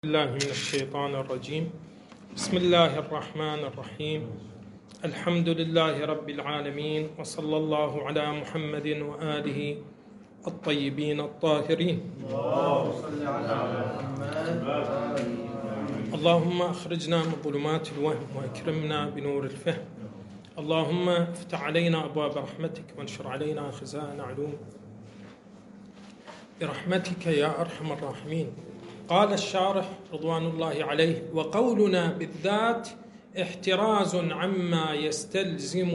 الله من الشيطان الرجيم. بسم الله الرحمن الرحيم. الحمد لله رب العالمين، وصلى الله على محمد وآله الطيبين الطاهرين. اللهم أخرجنا من ظلمات الوهم وأكرمنا بنور الفهم. اللهم افتح علينا أبواب رحمتك وانشر علينا خزائن علومك برحمتك يا أرحم الراحمين. قال الشارح رضوان الله عليه: وقولنا بالذات احتراز عما يستلزم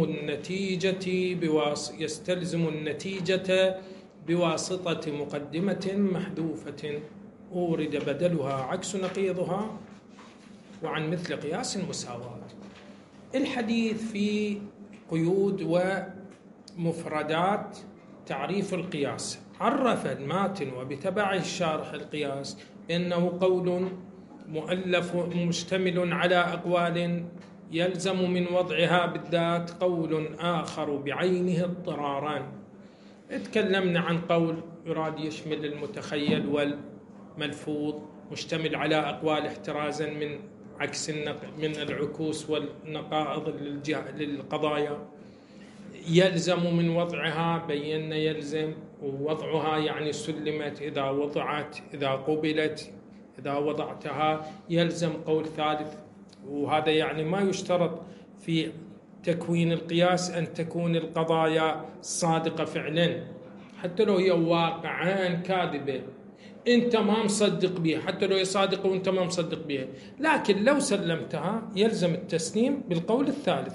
النتيجة بواسطة مقدمة محذوفة أورد بدلها عكس نقيضها وعن مثل قياس المساواة. الحديث في قيود ومفردات تعريف القياس. عرف الماتن وبتبعه الشارح القياس بأنه قول مؤلف مشتمل على أقوال يلزم من وضعها بالذات قول آخر بعينه اضطراران. تكلمنا عن قول يراد يشمل المتخيل والملفوظ، مشتمل على أقوال احترازا من عكس من العكوس والنقائض للقضايا. يلزم من وضعها، بينا يلزم، ووضعها يعني سلمت، إذا وضعت، إذا قبلت، إذا وضعتها. يلزم قول ثالث، وهذا يعني ما يشترط في تكوين القياس أن تكون القضايا صادقة فعلا، حتى لو هي واقعا كاذبة أنت ما مصدق بها، حتى لو هي صادقة وأنت ما مصدق بها، لكن لو سلمتها يلزم التسليم بالقول الثالث.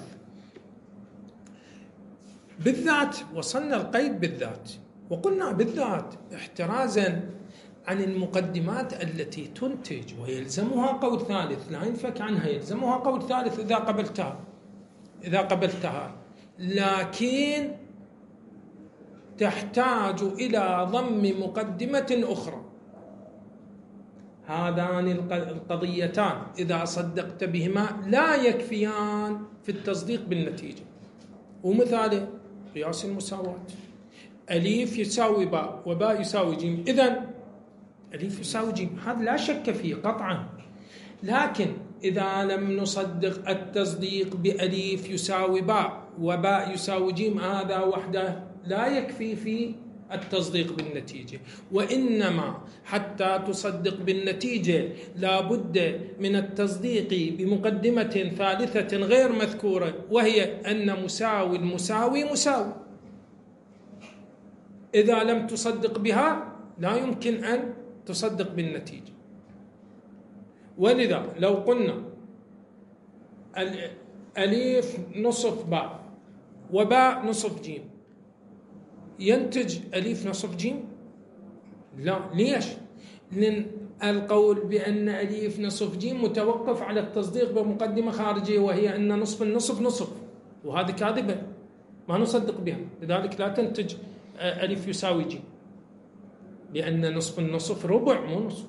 بالذات وصلنا القيد بالذات، وقلنا بالذات احترازا عن المقدمات التي تنتج ويلزمها قول ثالث، لا ينفك عنها، يلزمها قول ثالث إذا قبلتها، لكن تحتاج إلى ضم مقدمة أخرى. هذان القضيتان إذا صدقت بهما لا يكفيان في التصديق بالنتيجة. ومثاله قياس المساواة، أليف يساوي باء وباء يساوي جيم، إذن أليف يساوي جيم، هذا لا شك فيه قطعا. لكن إذا لم نصدق التصديق بأليف يساوي باء وباء يساوي جيم، هذا وحده لا يكفي في التصديق بالنتيجة، وإنما حتى تصدق بالنتيجة لا بد من التصديق بمقدمة ثالثة غير مذكورة، وهي أن مساوي المساوي مساوي. إذا لم تصدق بها لا يمكن أن تصدق بالنتيجة. ولذا لو قلنا أليف نصف باء وباء نصف جيم، ينتج أليف نصف جيم؟ لا. ليش؟ لأن القول بأن أليف نصف جيم متوقف على التصديق بمقدمة خارجية، وهي أن نصف النصف نصف، وهذه كاذبة ما نصدق بها، لذلك لا تنتج أليف يساوي جيم، لأن نصف النصف ربع مو نصف.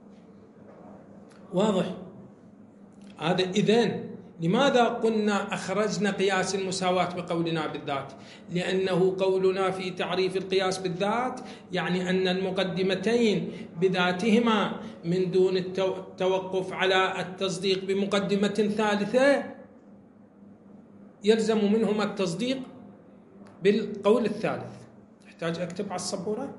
واضح هذا؟ إذن لماذا قلنا أخرجنا قياس المساواة بقولنا بالذات؟ لأنه قولنا في تعريف القياس بالذات يعني أن المقدمتين بذاتهما من دون التوقف على التصديق بمقدمة ثالثة يلزم منهما التصديق بالقول الثالث. يحتاج أكتب على السبورة.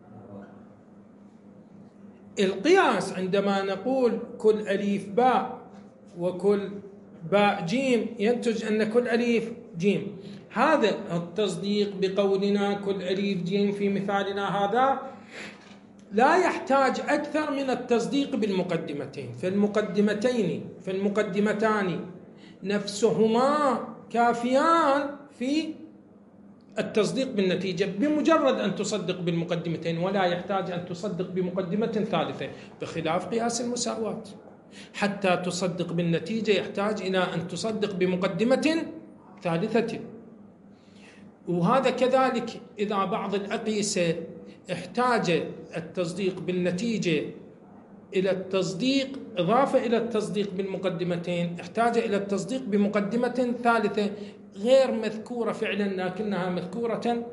القياس عندما نقول كل أليف باء وكل باء جيم ينتج أن كل أليف جيم، هذا التصديق بقولنا كل أليف جيم في مثالنا هذا لا يحتاج أكثر من التصديق بالمقدمتين، فالمقدمتان نفسهما كافيان في التصديق بالنتيجة بمجرد أن تصدق بالمقدمتين، ولا يحتاج أن تصدق بمقدمة ثالثة، بخلاف قياس المساواة. حتى تصدق بالنتيجة يحتاج إلى أن تصدق بمقدمة ثالثة. وهذا كذلك إذا بعض الأقيسة احتاج التصديق بالنتيجة إلى التصديق إضافة إلى التصديق بالمقدمتين، احتاج إلى التصديق بمقدمة ثالثة غير مذكورة فعلا لكنها مذكورة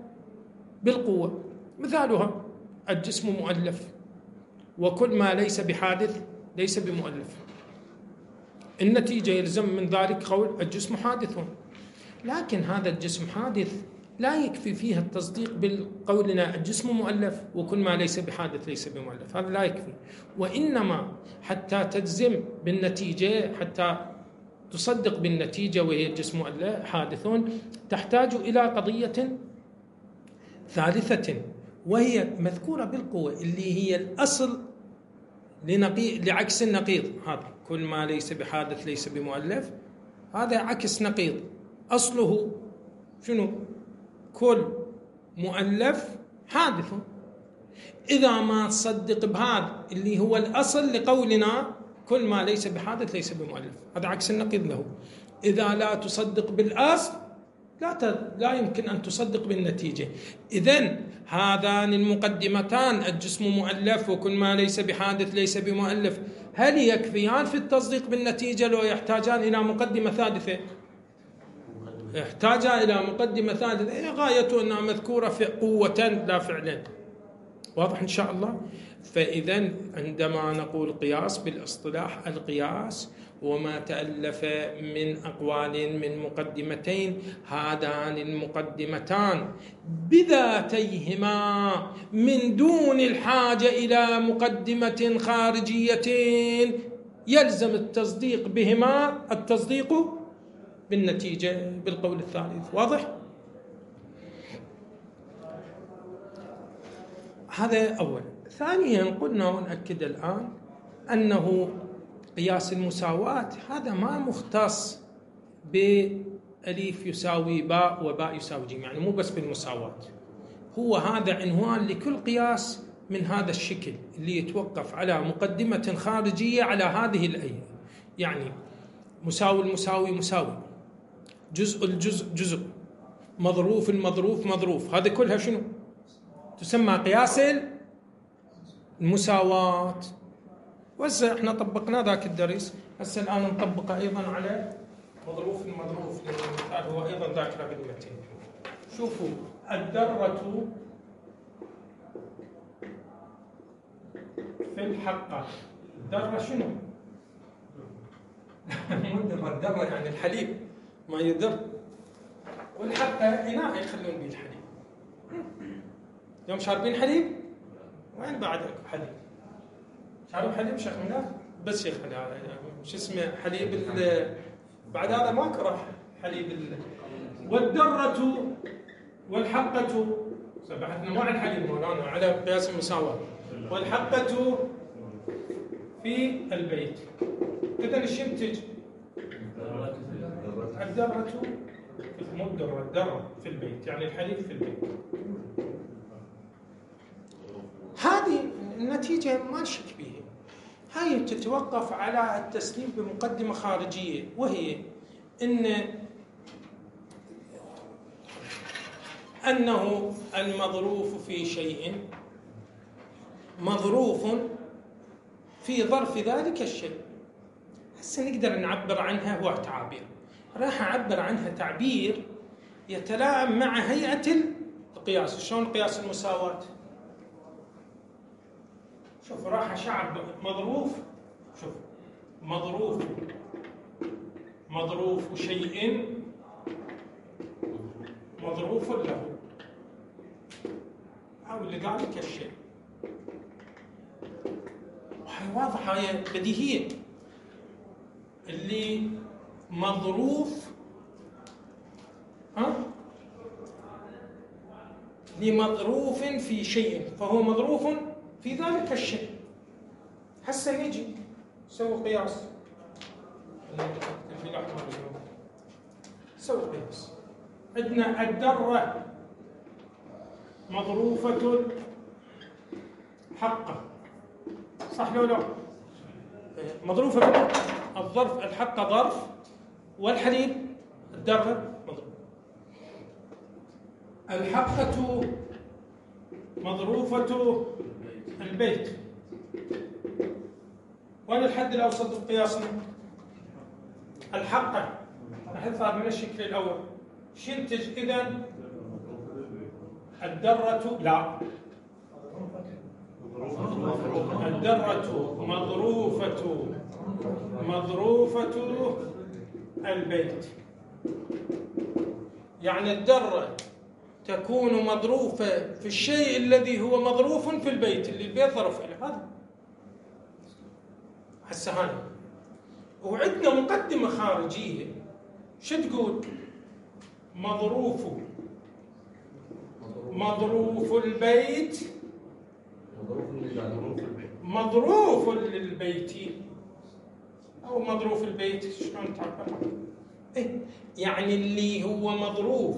بالقوة. مثالها الجسم مؤلف، وكل ما ليس بحادث ليس بمؤلف. النتيجة يلزم من ذلك قول الجسم حادث، لكن هذا الجسم حادث لا يكفي فيها التصديق بقولنا الجسم مؤلف وكل ما ليس بحادث ليس بمؤلف، هذا لا يكفي. وإنما حتى تجزم بالنتيجة، حتى تصدق بالنتيجة وهي الجسم حادث، تحتاج إلى قضية ثالثة وهي مذكورة بالقوة، اللي هي الأصل لعكس النقيض. هذا كل ما ليس بحادث ليس بمؤلف، هذا عكس نقيض. أصله شنو؟ كل مؤلف حادث. إذا ما تصدق بهذا اللي هو الأصل لقولنا كل ما ليس بحادث ليس بمؤلف، هذا عكس النقيض له. إذا لا تصدق بالأصل لا يمكن أن تصدق بالنتيجة. إذن هذان المقدمتان، الجسم مؤلف وكل ما ليس بحادث ليس بمؤلف، هل يكفيان في التصديق بالنتيجة لو يحتاجان إلى مقدمة ثالثة؟ يحتاج إلى مقدمة ثالثة غايته أنها مذكورة في قوة لا فعلا. واضح إن شاء الله؟ فإذا عندما نقول قياس بالاصطلاح، القياس وما تألف من أقوال من مقدمتين، هذان المقدمتان بذاتيهما من دون الحاجة إلى مقدمة خارجية يلزم التصديق بهما التصديق بالنتيجة بالقول الثالث. واضح؟ هذا أول. ثانيا قلنا ونأكد الآن أنه قياس المساواة هذا ما مختص بألف يساوي باء وباء يساوي جيم، يعني مو بس بالمساواة، هو هذا عنوان لكل قياس من هذا الشكل اللي يتوقف على مقدمة خارجية على هذه الأية. يعني مساوي المساوي مساوي، جزء الجزء جزء، مظروف المظروف مظروف، هذه كلها شنو؟ تسمى قياس المساواة. وهسه احنا طبقنا ذاك الدرس، هسه الآن نطبقه أيضا على مظروف المظروف، المثال هو أيضا ذاكرة بالمتن. شوفوا الدرة في الحقة، الدرة شنو؟ مو الدرة يعني الحليب ما يدر، والحقة إناء يخلون به الحليب. يوم شاربين حليب وين بعد حليب؟ شارب حليب شيخ مناف بس شيخ شو اسمه حليب بعد هذا ماكو راح حليب والدرة والحقة سبحتنا مع الحليب مولانا على قياس المساواة. والحقة في البيت، إذا ايش ينتج؟ الدرة مو الدرة في البيت، يعني الحليب في البيت. هذه النتيجة ما نشك بها، هاي تتوقف على التسليم بمقدمة خارجية، وهي أنه المظروف في شيء مظروف في ظرف ذلك الشيء. هسه نقدر نعبر عنها هو تعابير، راح أعبر عنها تعبير يتلائم مع هيئة القياس. شلون قياس المساواة؟ شوف راح أشعر مظروف، شوف مظروف شيء مظروف له أو لذلك الشيء. وهي واضحة، هي بديهية. اللي مظروف لمظروف في شيء فهو مظروف في ذلك الشيء. هسه نجي نسوي قياس، نسوي قياس. عندنا الدرة مظروفة حقة، صح لو لا؟ مظروفة الظرف، الحقة ظرف، والحليب الدرة مظروف. الحقة مظروفة البيت. وين الحد الأوسط القياسي؟ الحقة نحطها من الشكل الأول. شو ينتج إذن؟ الدرة لا الدرة مظروفة البيت. يعني الدرة تكون مظروفة في الشيء الذي هو مظروف في البيت، اللي البيت ظرف له. هذا هسه هاي. وعندنا مقدمة خارجية شو تقول؟ مظروف البيت مظروف للبيت أو مظروف البيت. شلون تعبر؟ يعني اللي هو مظروف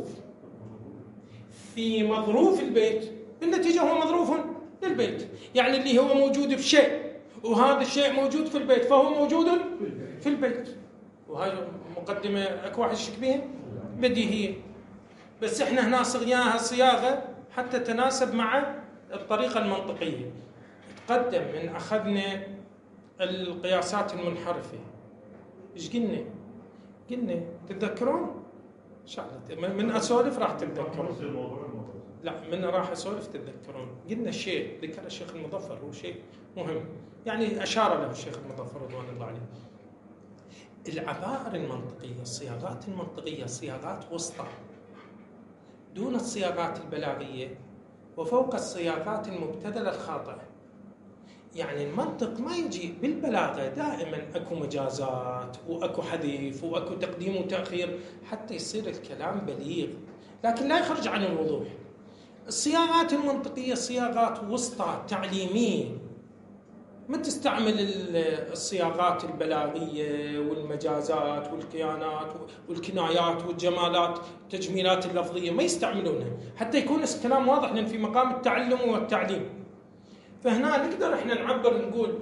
في مظروف البيت بالنتيجة هو مظروف للبيت. يعني اللي هو موجود في شيء وهذا الشيء موجود في البيت فهو موجود في البيت. وهاي مقدمة أكو واحد يشك بها بديهية، بس احنا هنا صغيناها صياغة حتى تناسب مع الطريقة المنطقية. تقدم من أخذنا القياسات المنحرفة إيش قلنا تتذكرون؟ شغلة من أسولف راح تتذكرون. لا من راح أسولف تتذكرون. قلنا شيء ذكر الشيخ المظفر، هو شيء مهم يعني أشار له الشيخ المظفر رضوان الله عليه. العبائر المنطقية، الصياغات المنطقية صياغات وسطى دون الصياغات البلاغية وفوق الصياغات المبتذلة الخاطئة. يعني المنطق ما يجي بالبلاغة، دائما أكو مجازات وأكو حذف وأكو تقديم وتأخير حتى يصير الكلام بليغ، لكن لا يخرج عن الوضوح. الصياغات المنطقية صياغات وسطى تعليمية، ما تستعمل الصياغات البلاغية والمجازات والكيانات والكنايات والجمالات التجميلات اللفظية، ما يستعملونها حتى يكون الكلام واضح، لأن في مقام التعلم والتعليم. فهنا نقدر احنا نعبر نقول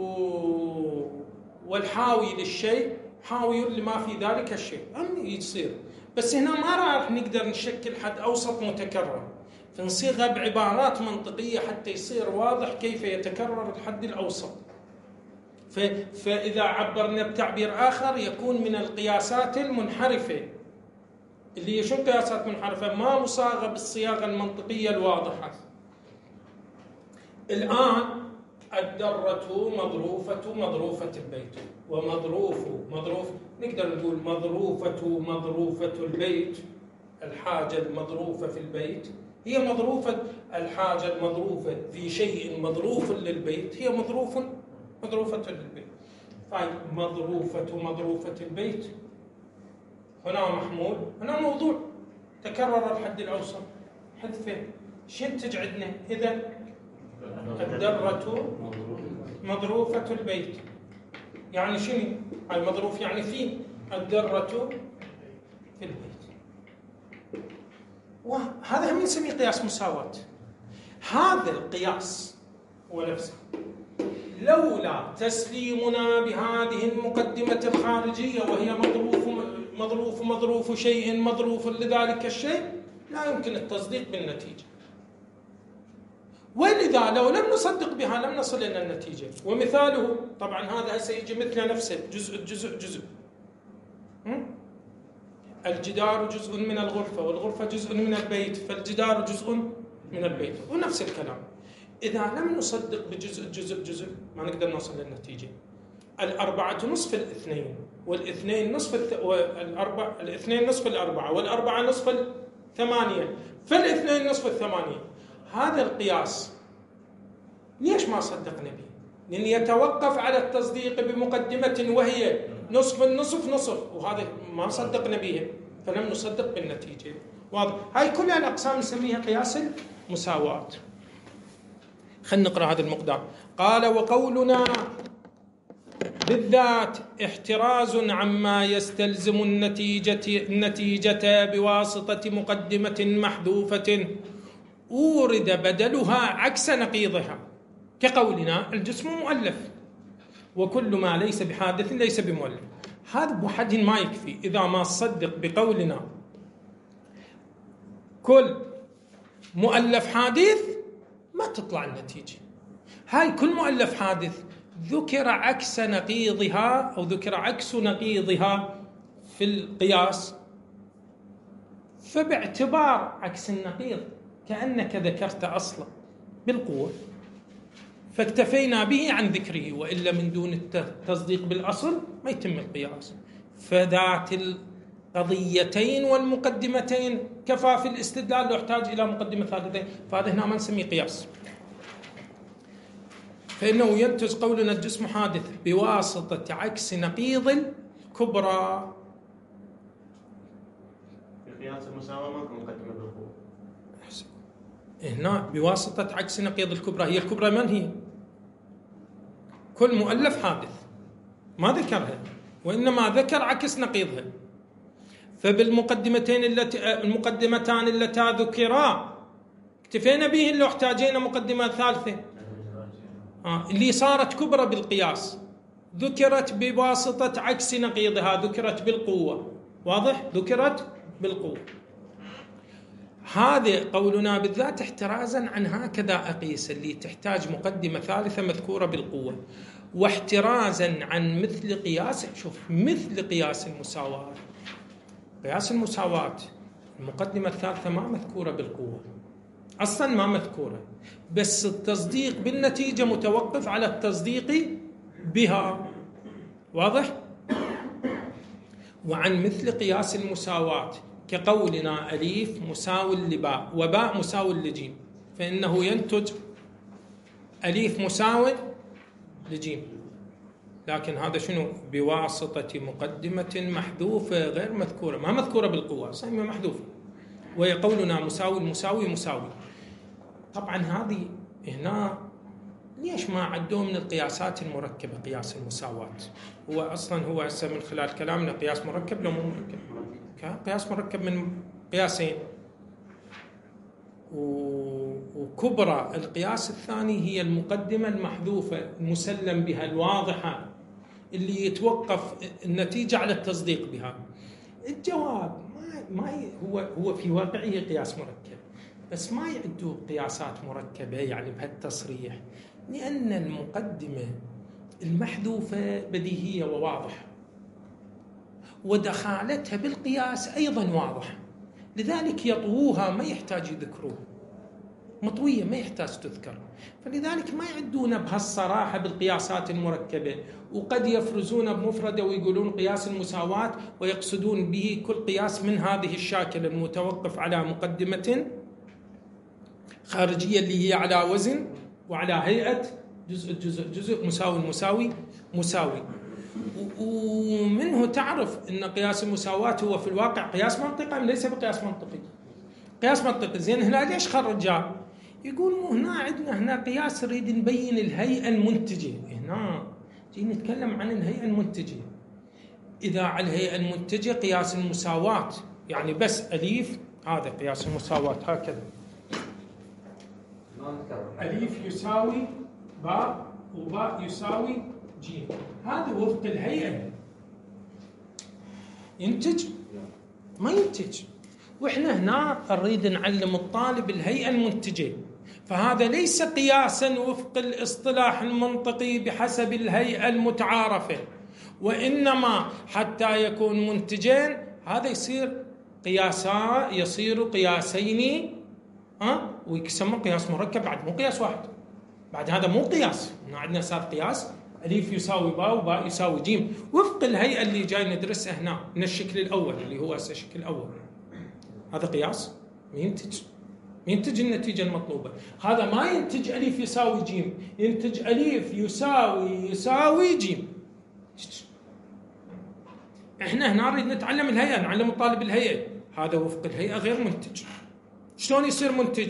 والحاوي للشيء حاوي لما في ذلك الشيء يصير. بس هنا ما راح نقدر نشكل حد أوسط متكرر، فنصيغها بعبارات منطقية حتى يصير واضح كيف يتكرر الحد الأوسط. فإذا عبرنا بتعبير آخر يكون من القياسات المنحرفة، اللي هي شو قياسات منحرفة؟ ما مصاغة بالصياغة المنطقية الواضحة. الآن الدرة مظروفة البيت، ومظروف نقدر نقول مظروفة البيت. الحاجة المظروفة في البيت هي مظروفة، الحاجة المظروفة في شيء مظروف للبيت هي مظروفة للبيت. طيب مظروفة البيت هنا محمول، هنا موضوع تكرر الحد الأوسط حذفه. شو ينتج عندنا؟ إذا الدرة مظروفة البيت يعني شنو؟ هاي مظروف يعني في الدرة في البيت. وهذا هم نسميه قياس مساواة. هذا القياس هو نفسه لولا تسليمنا بهذه المقدمة الخارجية وهي مظروف شيء مظروف لذلك الشيء، لا يمكن التصديق بالنتيجة. ولذا لو لم نصدق بها لم نصل إلى النتيجة. ومثاله طبعا هذا سيجي مثل نفسه جزء. الجدار جزء من الغرفة والغرفة جزء من البيت، فالجدار جزء من البيت، ونفس الكلام. إذا لم نصدق بجزء ما نقدر نوصل للنتيجة. الأربعة نصف الاثنين، والاثنين نصف الاثنين نصف الأربعة، والأربعة نصف الثمانية، فالاثنين نصف الثمانية. هذا القياس ليش ما صدقنا به؟ لأن يتوقف على التصديق بمقدمة وهي نصف، وهذا ما صدقنا به فلم نصدق بالنتيجة. واضح؟ هاي كلها الأقسام نسميها قياس المساواة. خلينا نقرأ هذا المقدار. قال: وقولنا بالذات احتراز عما يستلزم النتيجة بواسطة مقدمة محذوفة أورد بدلها عكس نقيضها، كقولنا الجسم مؤلف، وكل ما ليس بحادث ليس بمؤلف. هذا بوحد ما يكفي. إذا ما صدق بقولنا كل مؤلف حادث ما تطلع النتيجة. هاي كل مؤلف حادث ذكر عكس نقيضها أو ذكر عكس نقيضها في القياس، فباعتبار عكس النقيض كأنك ذكرت أصلا بالقوة، فاكتفينا به عن ذكره، وإلا من دون التصديق بالأصل ما يتم القياس. فذات القضيتين والمقدمتين كفى في الاستدلال، لو احتاج إلى مقدمة ثالثة، فهذا هنا ما نسميه قياس. فإنه ينتج قولنا الجسم حادث بواسطة عكس نقيض الكبرى. قياس المساواة ماكو مقدمة بالقوة. هنا بواسطة عكس نقيض الكبرى، هي الكبرى من هي؟ كل مؤلف حادث ما ذكرها، وإنما ذكر عكس نقيضها. فبالمقدمتين المقدمتان اللتا ذكرا اكتفينا به، لو احتاجينا مقدمة ثالثة اللي صارت كبرى بالقياس، ذكرت بواسطة عكس نقيضها، ذكرت بالقوة. واضح؟ ذكرت بالقوة. هذا قولنا بالذات احترازا عن هكذا أقيس اللي تحتاج مقدمة ثالثة مذكورة بالقوة، واحترازا عن مثل قياس، شوف، مثل قياس المساواة. قياس المساواة المقدمة الثالثة ما مذكورة بالقوة أصلا، ما مذكورة، بس التصديق بالنتيجة متوقف على التصديق بها. واضح؟ وعن مثل قياس المساواة كقولنا أليف مساو لباء وباء مساو لجيم، فإنه ينتج أليف مساو لجيم، لكن هذا شنو؟ بواسطة مقدمة محذوفة غير مذكورة، ما مذكورة بالقوة، صحيح محذوفة. وقولنا مساوي المساوي مساوي. طبعا هذه هنا ليش ما عدوه من القياسات المركبة قياس المساواة؟ هو أصلا هو هسه من خلال كلامنا قياس مركب لو مو مركب؟ قياس مركب من قياسين، وكبرى القياس الثاني هي المقدمة المحذوفة المسلم بها الواضحة اللي يتوقف النتيجة على التصديق بها. الجواب ما هو في واقعه قياس مركب، بس ما يعدوه قياسات مركبة يعني بهالتصريح، لأن المقدمة المحذوفة بديهية وواضحة، ودخالتها بالقياس أيضا واضحة، لذلك يطووها ما يحتاج يذكروه، مطوية ما يحتاج تذكر، فلذلك ما يعدون بهالصراحة بالقياسات المركبة، وقد يفرزون بمفردة ويقولون قياس المساواة ويقصدون به كل قياس من هذه الشاكلة المتوقف على مقدمة خارجية اللي هي على وزن وعلى هيئة جزء مساوي. ومنه تعرف أن قياس المساواة هو في الواقع قياس منطقي ليس بقياس منطقي. قياس منطقي زين، هنا ليش خرجها؟ يقول مو هنا عندنا هنا قياس نريد نبين الهيئة المنتجة، هنا جي نتكلم عن الهيئة المنتجة. إذا على الهيئة المنتجة قياس المساواة يعني بس أليف، هذا قياس المساواة هكذا، أليف يساوي باء وباء يساوي جيم، هذا وفق الهيئة. ينتج؟ ما ينتج. وإحنا هنا نريد نعلم الطالب الهيئة المنتجة، فهذا ليس قياسا وفق الاصطلاح المنطقي بحسب الهيئة المتعارفة، وإنما حتى يكون منتجين هذا يصير قياسين، ويسمى قياس مركب بعد، مو قياس واحد، بعد هذا مو قياس. هنا عندنا صار قياس أليف يساوي باء وباء يساوي جيم وفق الهيئة اللي جاي ندرسها هنا من الشكل الأول اللي هو الشكل الأول. هذا قياس ينتج النتيجة المطلوبة. هذا ما ينتج أليف يساوي جيم، ينتج أليف يساوي جيم. إحنا هنا نريد نتعلم الهيئة، نعلم الطالب الهيئة، هذا وفق الهيئة غير منتج. شلون يصير منتج؟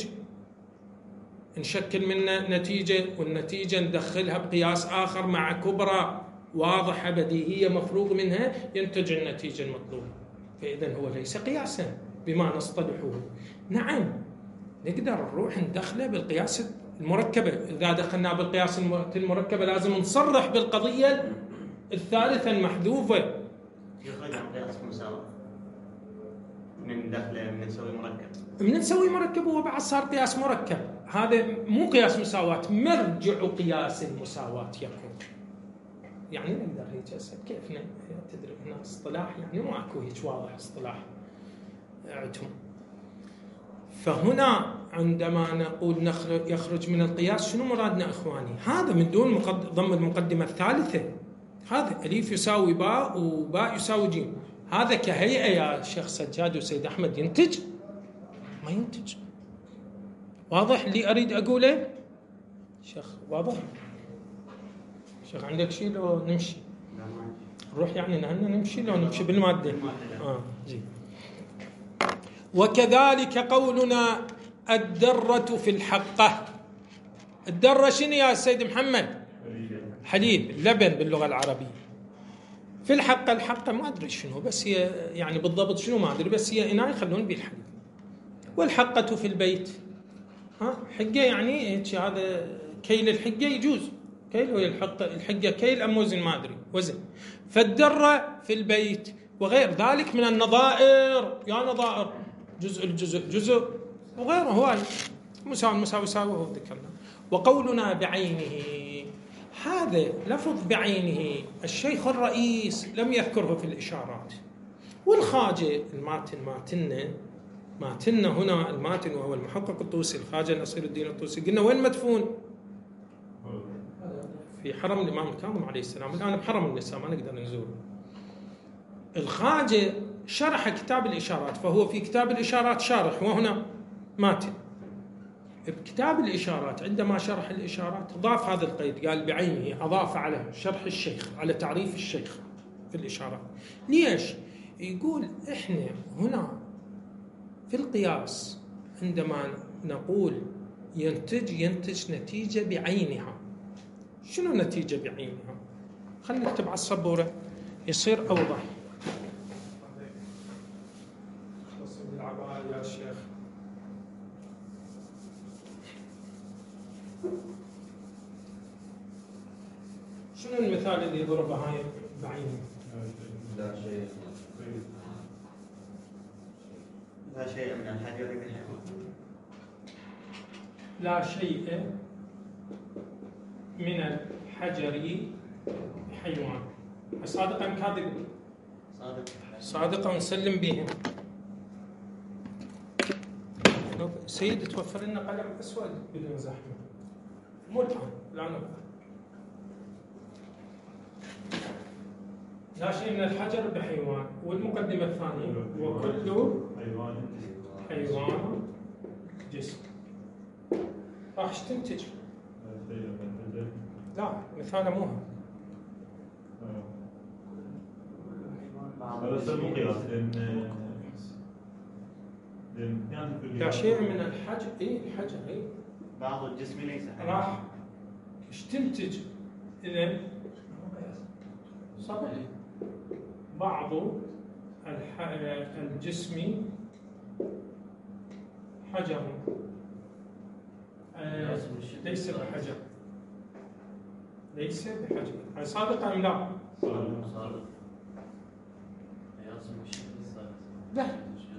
نشكل منه نتيجة، والنتيجة ندخلها بقياس آخر مع كبرى واضحة بديهية مفروغ منها، ينتج النتيجة المطلوبة. فإذا هو ليس قياسا بما نصطلحه. نعم نقدر نروح ندخله بالقياس المركبة، إذا دخلنا بالقياس المركبة لازم نصرح بالقضية الثالثة المحذوفة. يخرج عن قياس المساواة من دخله من نسوي مركب وبعد صار قياس مركب. هذا مو قياس مساواة، مرجع قياس المساواة يكون. يعني نقدر هيك كيف تدري هنا اصطلاح، يعني مو اكو هيك واضح اصطلاح عندهم. فهنا عندما نقول يخرج من القياس شنو مرادنا إخواني؟ هذا من دون ضم المقدمة الثالثة. هذا أليف يساوي باء وباء يساوي جيم، هذا كهيئة يا شيخ سجاد وسيد أحمد ينتج؟ ما ينتج. واضح اللي أريد أقوله؟ شيخ واضح؟ شيخ عندك شيء لو نمشي؟ نروح يعني نحن نمشي لو نمشي بالمادة؟ زين. وكذلك قولنا الدرة في الحقة. الدرة شنو يا سيد محمد؟ حليب، لبن باللغة العربية. في الحقة، الحقة ما أدري شنو، بس هي يعني بالضبط شنو ما أدري، بس هي إناء يخلون به الحليب. والحقة في البيت، حقة يعني هذا كيل الحقة يجوز، كيل وهي الحقة كيل أم وزن ما أدري، وزن. فالدرة في البيت وغير ذلك من النظائر، يا نظائر الجزء وغيره هواي، مساوي وهو ذكرنا. وقولنا بعينه، هذا لفظ بعينه الشيخ الرئيس لم يذكره في الإشارات. والخاجة ماتن هنا الماتن وهو المحقق الطوسي الخاجة نصير الدين الطوسي، قلنا وين مدفون؟ في حرم الإمام الكاظم عليه السلام، الآن بحرم النساء ما نقدر نزور. الخاجة شرح كتاب الإشارات، فهو في كتاب الإشارات شارح، وهنا ماتن. بكتاب الإشارات عندما شرح الإشارات ضاف هذا القيد، قال بعينه، أضاف على شرح الشيخ، على تعريف الشيخ في الإشارات. ليش؟ يقول إحنا هنا في القياس عندما نقول ينتج نتيجة بعينها. شنو نتيجة بعينها؟ خلينا نكتب على السبورة يصير أوضح. خلص بالعباية يا شيخ. شنو المثال اللي يضربه هاي بعينه؟ لا شيء من الحجر بحيوان. لا شيء من الحجر بحيوان. صادق أم كاذب؟ صادق ونسلم بهم. سيد توفر لنا قلم أسود بدون زحمة، مو الآن، لا نقطع. لا شيء من الحجر بحيوان. والمقدمة الثانية وكل حيوان جسم. راح تنتج؟ لا مثال مو لا شيء من الحجر. الحجر بعض الجسم ليس حجر. راح ايش تنتج اذا؟ صحيح، بعض الجسم حجر، ليس بحجر. ليس بحجر. هاي صادقة أم لا؟ صادق. لا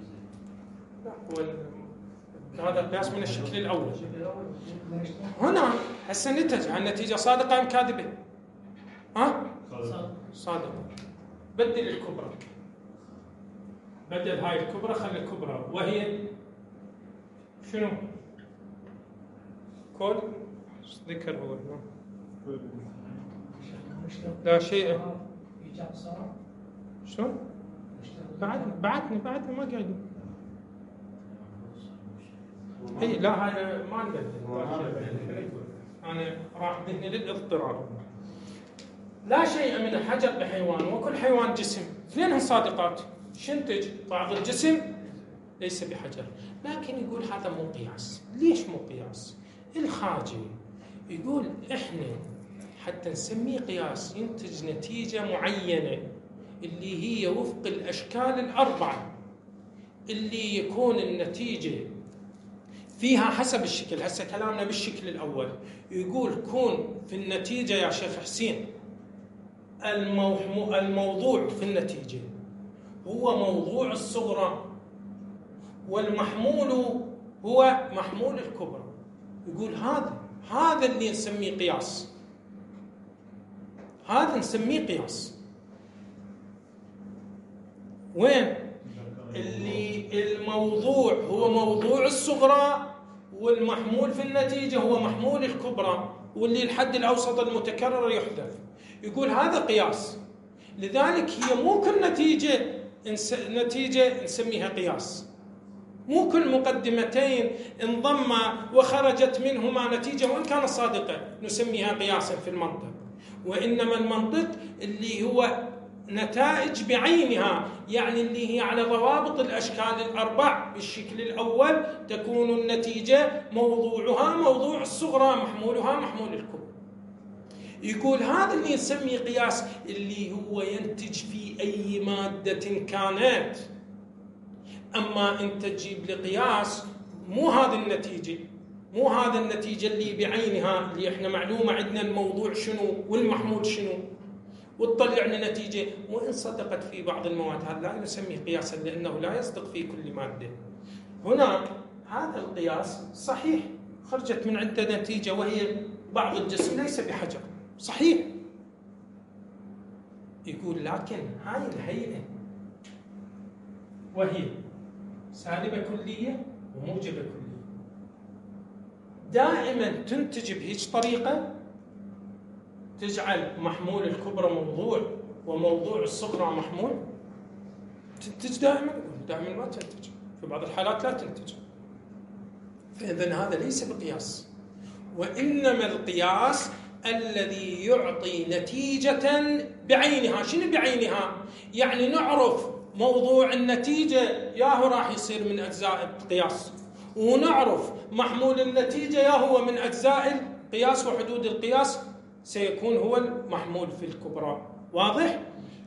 هذا القياس من الشكل الأول. هنا هسه نتج النتيجة صادقة أم كاذبة؟ صادقة. بدل الكبرى، بدل هاي الكبرى خلي الكبرى، وهي شنو؟ كل ذكر هو لا شيء. شلون؟ بعدني ما قاعد. اي لا هذا ما نبدل، انا راح ذهني للاضطرار. لا شيء من الحجر بحيوان وكل حيوان جسم، اثنينهم صادقات. شنتج؟ بعض الجسم ليس بحجر. لكن يقول هذا مو قياس. ليش مو قياس؟ الخاجة يقول احنا حتى نسميه قياس ينتج نتيجة معينة اللي هي وفق الأشكال الأربعة اللي يكون النتيجة فيها حسب الشكل. هسه كلامنا بالشكل الأول، يقول كون في النتيجة يا شيخ حسين الموضوع في النتيجة هو موضوع الصغرى، والمحمول هو محمول الكبرى. يقول هذا اللي نسميه قياس، هذا نسميه قياس. وين؟ اللي الموضوع هو موضوع الصغرى والمحمول في النتيجة هو محمول الكبرى، واللي الحد الأوسط المتكرر يحذف. يقول هذا قياس، لذلك هي مو كل نتيجة نسميها قياس، مو كل مقدمتين انضم وخرجت منهما نتيجة وإن كانت صادقة نسميها قياسا في المنطق، وإنما المنطق اللي هو نتائج بعينها، يعني اللي هي على ضوابط الأشكال الأربع. بالشكل الأول تكون النتيجة موضوعها موضوع الصغرى، محمولها محمول الكبرى. يقول هذا اللي نسميه قياس، اللي هو ينتج في أي مادة كانت. أما أنت تجيب لي قياس مو هذه النتيجة، مو هذا النتيجة اللي بعينها، اللي احنا معلومة عندنا الموضوع شنو والمحمول شنو، وتطلع لنا نتيجة وإن صدقت في بعض المواد، هذا لا نسميه قياسا لأنه لا يصدق في كل مادة. هنا هذا القياس صحيح، خرجت من عنده نتيجة وهي بعض الجسم ليس بحجر، صحيح. يقول لكن هاي الهيئة وهي سالبة كلية وموجبة كلية دائما تنتج بهيج طريقة، تجعل محمول الكبرى موضوع وموضوع الصغرى محمول، تنتج دائما ما تنتج، في بعض الحالات لا تنتج. فإذن هذا ليس بقياس، وإنما القياس الذي يعطي نتيجة بعينها. شنو بعينها؟ يعني نعرف موضوع النتيجة ياهو راح يصير من أجزاء القياس، ونعرف محمول النتيجة ياهو من أجزاء القياس وحدود القياس سيكون هو المحمول في الكبرى. واضح؟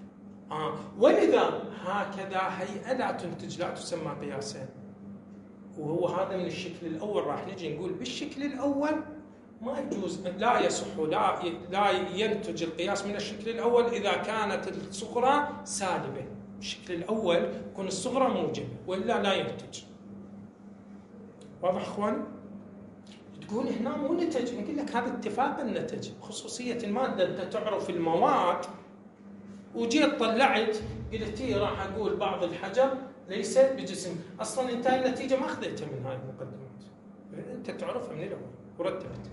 ولذا هكذا هيئة لا تنتج، لا تسمى قياسا. وهو هذا من الشكل الأول. راح نجي نقول بالشكل الأول ما يجوز، لا يصح، لا ينتج القياس من الشكل الأول إذا كانت الصغرى سالبة. الشكل الأول يكون الصغرى موجبة وإلا لا ينتج. واضح أخوان؟ تقول هنا مو نتج، نقول لك هذا اتفاقا نتج. خصوصية المادة أنت تعرف المواد، وجيت طلعت قلت راح أقول بعض الحجر ليس بجسم، أصلا أنت النتيجة ما أخذتها من هاي المقدمات، أنت تعرفها من الأول ورتبت.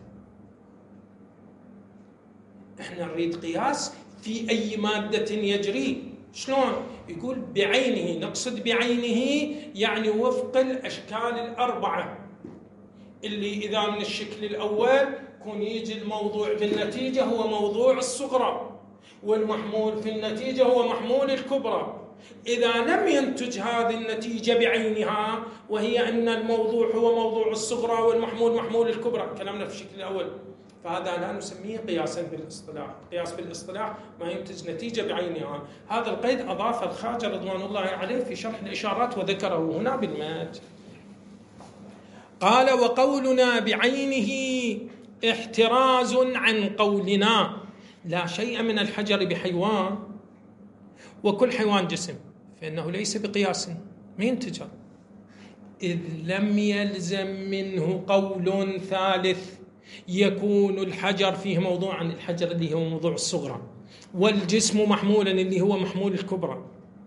إحنا نريد قياس في أي مادة يجري. شلون؟ يقول بعينه. نقصد بعينه يعني وفق الأشكال الأربعة، اللي إذا من الشكل الأول يكون يجي الموضوع في النتيجة هو موضوع الصغرى، والمحمول في النتيجة هو محمول الكبرى. إذا لم ينتج هذه النتيجة بعينها، وهي أن الموضوع هو موضوع الصغرى والمحمول محمول الكبرى، كلامنا في الشكل الأول، فهذا لا نسميه قياسا بالاصطلاح. قياس بالاصطلاح ما ينتج نتيجة بعينها. هذا القيد أضاف الخواجة رضوان الله عليه في شرح الإشارات وذكره هنا بالمات. قال وقولنا بعينه احتراز عن قولنا لا شيء من الحجر بحيوان وكل حيوان جسم، فإنه ليس بقياس ما ينتج، إذ لم يلزم منه قول ثالث يكون الحجر فيه موضوعا، الحجر اللي هو موضوع الصغرى، والجسم محمولا اللي هو محمول الكبرى.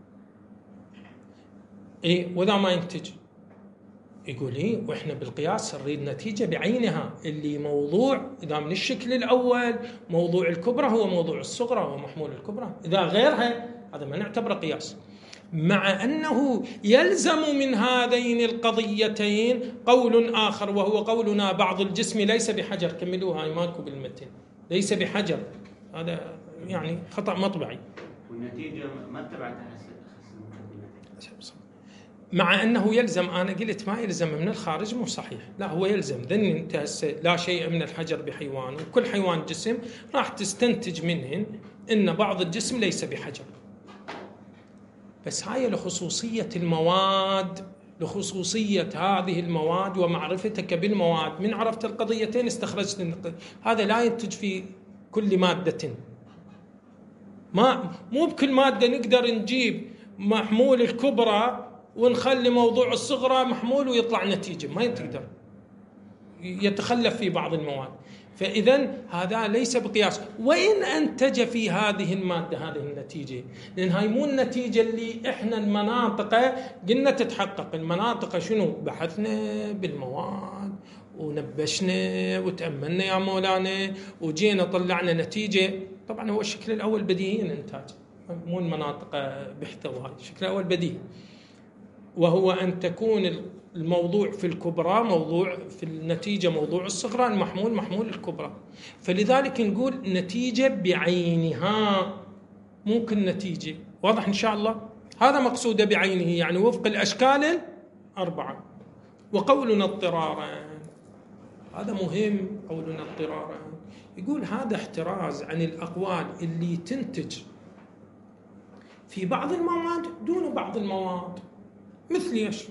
وذا ما ينتج. يقول وإحنا بالقياس نريد نتيجة بعينها، اللي موضوع إذا من الشكل الأول موضوع الكبرى هو موضوع الصغرى ومحمول الكبرى، إذا غيرها هذا ما نعتبره قياس. مع أنه يلزم من هذين القضيتين قول آخر، وهو قولنا بعض الجسم ليس بحجر. كملوها ماكو بالمتن، ليس بحجر، هذا يعني خطأ مطبعي. والنتيجة ما اتبعتها مع أنه يلزم، أنا قلت ما يلزم من الخارج مو صحيح، لا هو يلزم. ذن انت لا شيء من الحجر بحيوان وكل حيوان جسم، راح تستنتج منهن إن بعض الجسم ليس بحجر. بس هاي لخصوصية المواد، لخصوصية هذه المواد ومعرفتك بالمواد. من عرفت القضيتين استخرجت هذا لا ينتج في كل مادة. مو بكل مادة نقدر نجيب محمول الكبرى ونخلي موضوع الصغرى محمول ويطلع نتيجة، ما تقدر، يتخلف في بعض المواد. فإذا هذا ليس بقياس، وإن أنتج في هذه المادة هذه النتيجة، لأن هاي مو النتيجة اللي إحنا المناطق قلنا تتحقق. المناطق شنو؟ بحثنا بالمواد ونبشنا وتأملنا يا مولانا وجينا طلعنا نتيجة. طبعا هو الشكل الأول بديهي الإنتاج، مو المناطق بحثوا. هاي الشكل الأول بديهي، وهو أن تكون الموضوع في الكبرى موضوع، في النتيجة موضوع الصغرى، المحمول محمول الكبرى. فلذلك نقول نتيجة بعينها، ممكن نتيجة. واضح إن شاء الله؟ هذا مقصود بعينه، يعني وفق الأشكال الأربعة. وقولنا اضطرارا، هذا مهم. قولنا اضطرارا يقول هذا احتراز عن الأقوال اللي تنتج في بعض المواد دون بعض المواد. مثل ايش؟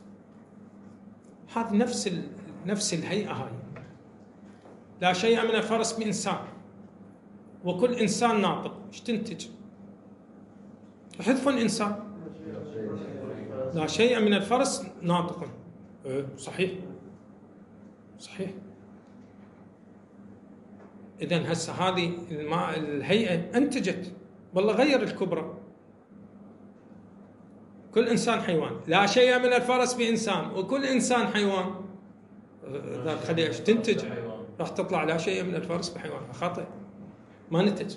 هذا نفس الهيئة هاي. لا شيء من الفرس بإنسان، وكل إنسان ناطق. ايش تنتج؟ حذف الإنسان. لا شيء من الفرس ناطق. صحيح صحيح. إذن هسه هذه الهيئة أنتجت، والله غير الكبرى. كل إنسان حيوان. لا شيء من الفرس بإنسان، وكل إنسان حيوان. ذا خلي ايش تنتج؟ راح تطلع لا شيء من الفرس بحيوان. خاطئ، ما نتج.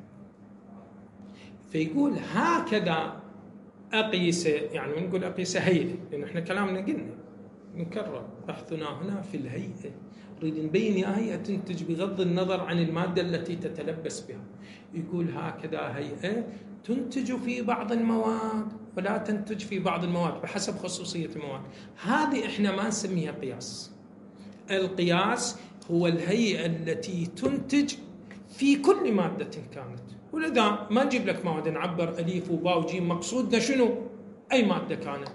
فيقول هكذا أقيسة، يعني نقول أقيسة هيئة، لأن احنا كلامنا قلنا نكرر بحثنا هنا في الهيئة. نريد نبين يا هيئة تنتج بغض النظر عن المادة التي تتلبس بها. يقول هكذا هيئة تنتج في بعض المواد ولا تنتج في بعض المواد بحسب خصوصية المواد. هذه احنا ما نسميها قياس. القياس هو الهيئة التي تنتج في كل مادة كانت. ولذا ما نجيب لك مواد نعبر أليف وباء وجيم، مقصودنا شنو؟ أي مادة كانت.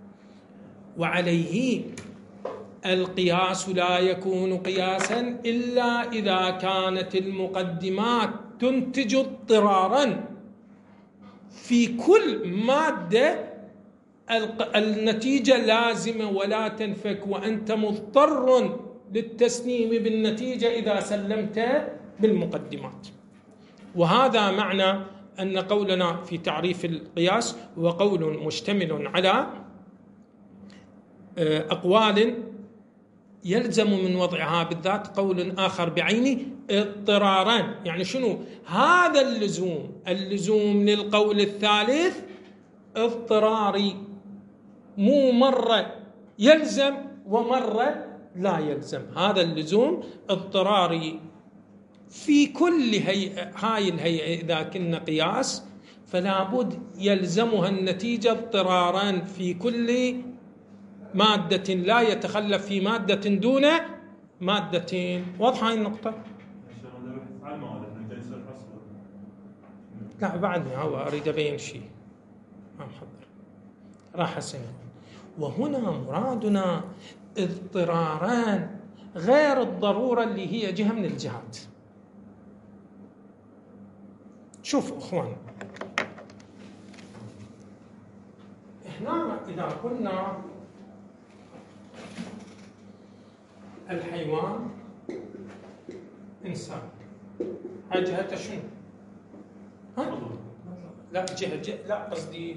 وعليه القياس لا يكون قياسا إلا إذا كانت المقدمات تنتج اضطرارا في كل مادة. النتيجة لازمة ولا تنفك، وأنت مضطر للتسليم بالنتيجة إذا سلمت بالمقدمات. وهذا معنى أن قولنا في تعريف القياس هو قول مشتمل على أقوال يلزم من وضعها بالذات قول آخر بعينه اضطرارا. يعني شنو هذا اللزوم للقول الثالث اضطراري، مو مرة يلزم ومرة لا يلزم. هذا اللزوم اضطراري في كل هيئة. هاي الهيئة إذا كنا قياس فلا بد يلزمها النتيجة اضطرارا في كل مادة، لا يتخلف في مادة دون مادتين. واضحة هاي النقطة؟ لا بعدني هو أريد أبين شيء ما محضر راح أسمع. وهنا مرادنا اضطراران غير الضرورة اللي هي جهة من الجهات. شوفوا أخوان، إحنا إذا قلنا الحيوان إنسان، هاي جهته شنو؟ لا جهة لا قصدي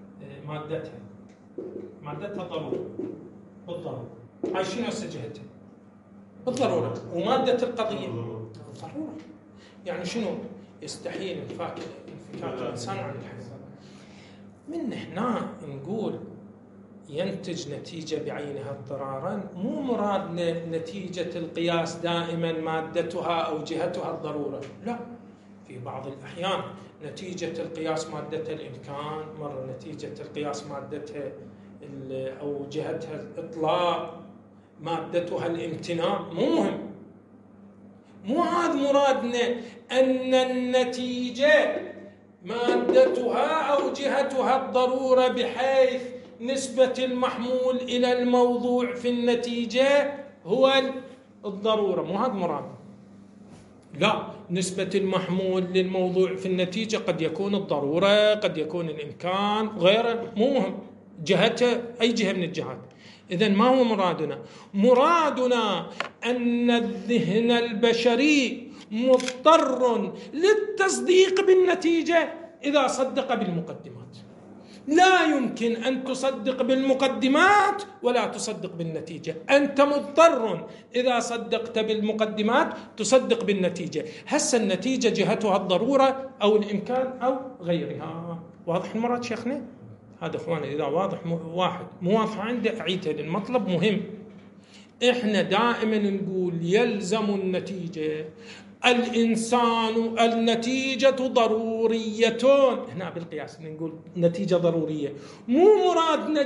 مادتها ضرورة بالضرورة. هاي شنو هسه جهتها؟ بالضرورة. ومادة القضية بالضرورة. يعني شنو؟ يستحيل انفكاك الإنسان عن الحيوان. من هنا نقول ينتج نتيجة بعينها اضطرارا، مو مرادنا نتيجة القياس دائما مادتها أو جهتها الضرورة. لا، في بعض الأحيان نتيجة القياس مادتها الإمكان، مرة نتيجة القياس مادتها أو جهتها الإطلاق، مادتها الامتناع. مو مهم، مو هذا مرادنا أن النتيجة مادتها أو جهتها الضرورة بحيث نسبة المحمول إلى الموضوع في النتيجة هو الضرورة. مو هذا مراد. لا، نسبة المحمول للموضوع في النتيجة قد يكون الضرورة، قد يكون الإمكان، غيره. مو مهم جهته أي جهة من الجهات. إذن ما هو مرادنا؟ مرادنا أن الذهن البشري مضطر للتصديق بالنتيجة إذا صدق بالمقدمات. لا يمكن أن تصدق بالمقدمات ولا تصدق بالنتيجة. أنت مضطر إذا صدقت بالمقدمات تصدق بالنتيجة. هسه النتيجة جهتها الضرورة أو الإمكان أو غيرها. واضح المراد شيخنا؟ هذا إخواني إذا واضح واحد مو واضح عنده أعيده، المطلب مهم. إحنا دائما نقول يلزم النتيجة، الإنسان النتيجة ضرورية. هنا بالقياس نقول نتيجة ضرورية، مو مرادنا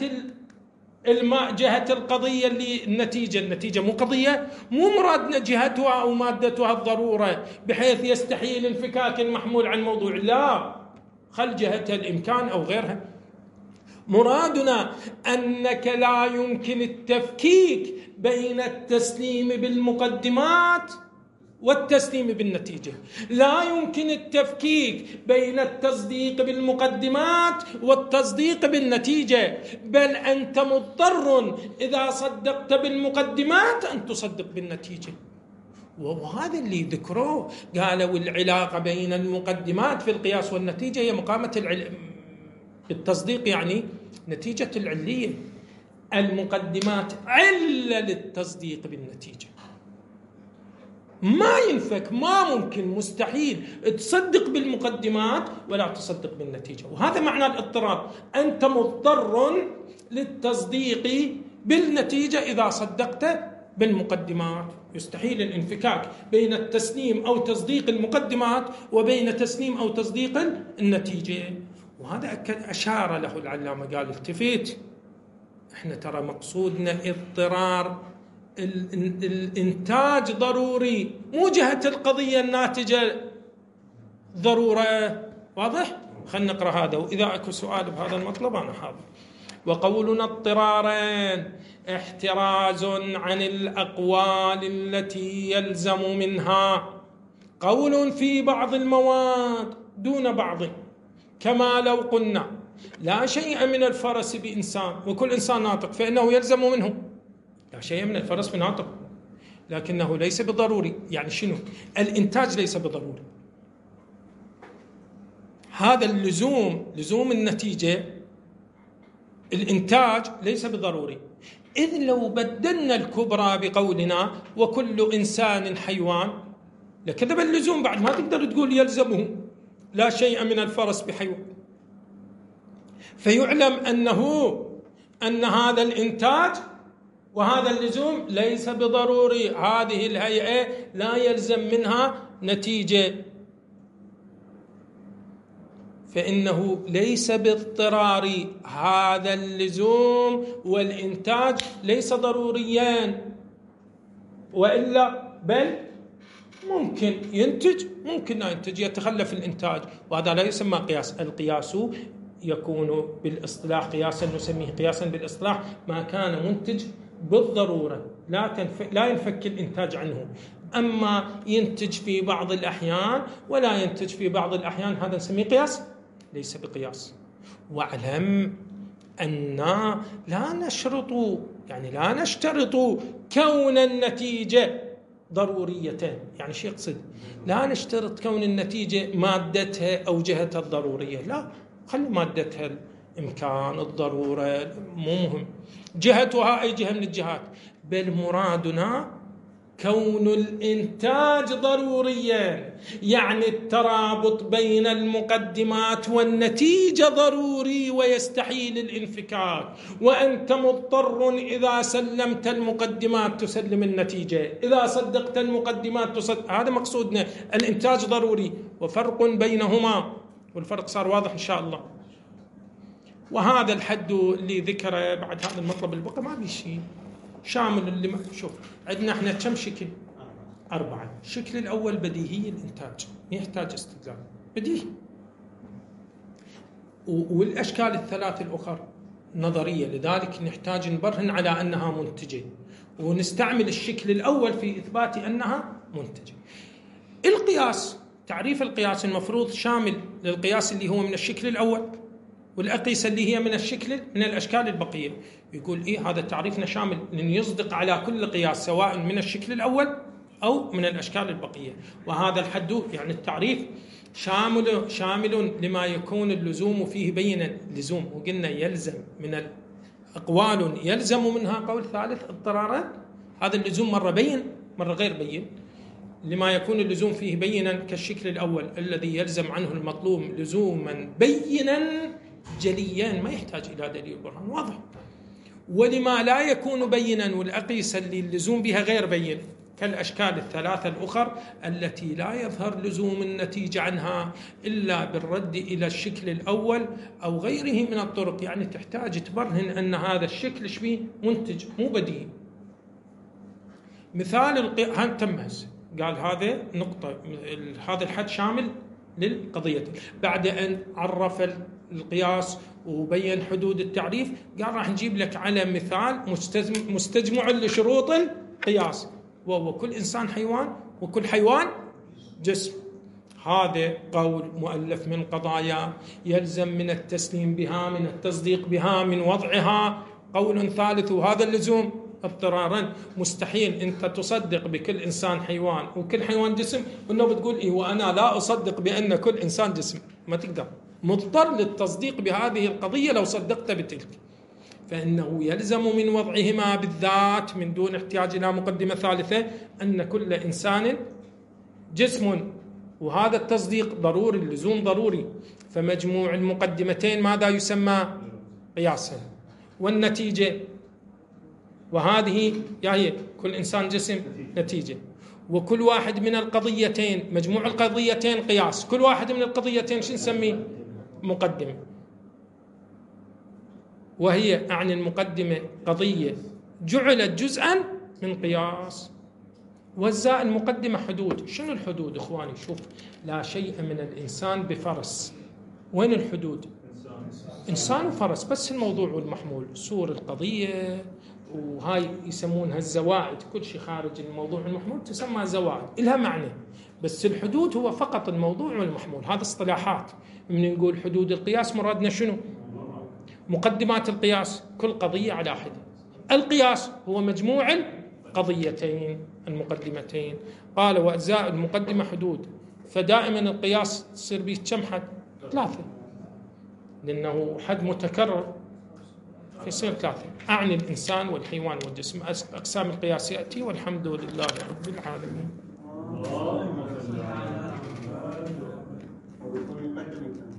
جهة القضية اللي النتيجة مو قضية، مو مرادنا جهتها أو مادتها الضرورة بحيث يستحيل انفكاك المحمول عن موضوع، لا، خل جهتها الإمكان أو غيرها. مرادنا أنك لا يمكن التفكيك بين التسليم بالمقدمات والتسليم بالنتيجة، لا يمكن التفكيك بين التصديق بالمقدمات والتصديق بالنتيجة، بل أنت مضطر إذا صدقت بالمقدمات أن تصدق بالنتيجة. وهذا اللي ذكروه، قالوا العلاقة بين المقدمات في القياس والنتيجة هي مقامة بالتصديق، يعني نتيجة العلية. المقدمات علة للتصديق بالنتيجة، ما ينفك، ما ممكن، مستحيل تصدق بالمقدمات ولا تصدق بالنتيجة. وهذا معنى الاضطرار، أنت مضطر للتصديق بالنتيجة إذا صدقت بالمقدمات. يستحيل الانفكاك بين التسليم أو تصديق المقدمات وبين تسليم أو تصديق النتيجة. وهذا أشار له العلامة، قال التفت، احنا ترى مقصودنا اضطرار الإنتاج ضروري، مو جهة القضية الناتجة ضرورة. واضح؟ خلنا نقرأ هذا، وإذا أكو سؤال بهذا المطلب أنا حاضر. وقولنا اضطرارين احتراز عن الأقوال التي يلزم منها قول في بعض المواد دون بعض، كما لو قلنا لا شيء من الفرس بإنسان وكل إنسان ناطق فإنه يلزم منه. لا شيء من الفرس بناطق لكنه ليس بضروري. يعني شنو؟ الإنتاج ليس بضروري. هذا اللزوم، لزوم النتيجة، الإنتاج ليس بضروري. إذ لو بدلنا الكبرى بقولنا وكل إنسان حيوان لكذب اللزوم، بعد ما تقدر تقول يلزمه لا شيء من الفرس بحيوان. فيعلم أن هذا الإنتاج وهذا اللزوم ليس بضروري. هذه الهيئة لا يلزم منها نتيجة، فإنه ليس باضطراري. هذا اللزوم والإنتاج ليس ضروريان، وإلا بل ممكن ينتج ممكن لا ينتج، يتخلف الإنتاج، وهذا لا يسمى قياس. القياس يكون بالاصطلاح قياسا، نسميه قياسا بالاصطلاح ما كان منتج بالضرورة، لا ينفك الإنتاج عنه. أما ينتج في بعض الأحيان ولا ينتج في بعض الأحيان، هذا نسميه قياس، ليس بقياس. واعلم أن لا نشترط كون النتيجة ضروريتين. يعني شيء يقصد لا نشترط كون النتيجة مادتها أو جهتها الضرورية، لا، خلي مادتها الإمكان، الضرورة، مو مهم جهتها أي جهة من الجهات، بل مرادنا كون الإنتاج ضروريا، يعني الترابط بين المقدمات والنتيجة ضروري ويستحيل الانفكاك، وأنت مضطر إذا سلمت المقدمات تسلم النتيجة، إذا صدقت المقدمات تصدق. هذا مقصودنا، الإنتاج ضروري وفرق بينهما، والفرق صار واضح إن شاء الله. وهذا الحد اللي ذكره بعد هذا المطلب البقى ما بيشي شامل. اللي شوف عندنا احنا كم شكل؟ 4. الشكل الأول بديهي الإنتاج، يحتاج استدلال بديهي، والأشكال الثلاث الأخرى نظرية، لذلك نحتاج نبرهن على أنها منتجة، ونستعمل الشكل الأول في إثبات أنها منتجة. القياس، تعريف القياس المفروض شامل للقياس اللي هو من الشكل الأول، والأقيسة اللي هي من الأشكال البقية. يقول إيه هذا تعريفنا شامل، لأن يصدق على كل قياس سواء من الشكل الأول أو من الأشكال البقية. وهذا الحد يعني التعريف شامل لما يكون اللزوم فيه بينا. لزوم وقلنا يلزم من أقوال يلزم منها قول ثالث اضطرارا، هذا اللزوم مرة بين مرة غير بين. لما يكون اللزوم فيه بينا كالشكل الأول الذي يلزم عنه المطلوب لزوما بينا جليا ما يحتاج إلى دليل برهان واضح. ولما لا يكون بينا والأقيسة اللي اللزوم بها غير بين كالأشكال الثلاثة الأخر التي لا يظهر لزوم النتيجة عنها إلا بالرد إلى الشكل الأول أو غيره من الطرق. يعني تحتاج تبرهن أن هذا الشكل شبيه منتج مو بديهي. مثال تمهز قال هذا نقطة، هذا الحد شامل للقضية. بعد أن عرف القياس وبين حدود التعريف قال راح نجيب لك على مثال مستجمع لشروط القياس، وهو كل إنسان حيوان وكل حيوان جسم. هذا قول مؤلف من قضايا يلزم من التسليم بها، من التصديق بها، من وضعها. قول ثالث وهذا اللزوم اضطرارا. مستحيل أنت تصدق بكل إنسان حيوان وكل حيوان جسم وأنه بتقول إيه وأنا لا أصدق بأن كل إنسان جسم، ما تقدر، مضطر للتصديق بهذه القضية لو صدقت بتلك. فإنه يلزم من وضعهما بالذات من دون احتياج إلى مقدمة ثالثة أن كل إنسان جسم، وهذا التصديق ضروري، اللزوم ضروري. فمجموع المقدمتين ماذا يسمى؟ قياسا. والنتيجة وهذه يعني كل إنسان جسم نتيجة، وكل واحد من القضيتين مجموع القضيتين قياس. كل واحد من القضيتين شو نسميه؟ مقدمة. وهي أعني المقدمة قضية جعلت جزءا من قياس. وزاء المقدمة حدود. شنو الحدود إخواني؟ شوف، لا شيء من الإنسان بفرس. وين الحدود؟ إنسان وفرس بس الموضوع والمحمول، سور القضية، وهاي يسمونها الزوائد. كل شيء خارج الموضوع والمحمول تسمى زوائد، إلها معنى. بس الحدود هو فقط الموضوع والمحمول. هذا اصطلاحات. من نقول حدود القياس مرادنا شنو؟ مقدمات القياس كل قضية على حدة. القياس هو مجموع القضيتين المقدمتين. قال وأجزاء المقدمة حدود. فدائما القياس تصير به كم حد؟ 3، لأنه حد متكرر يصير 3. أعني الإنسان والحيوان والجسم. أقسام القياس يأتي، والحمد لله رب العالمين.